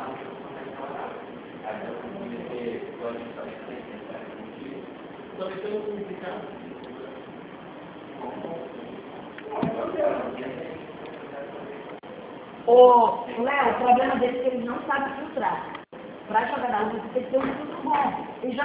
Ô, Léo, o problema dele é que ele não sabe filtrar. Para jogar na uva, você tem que ter um filtro bom.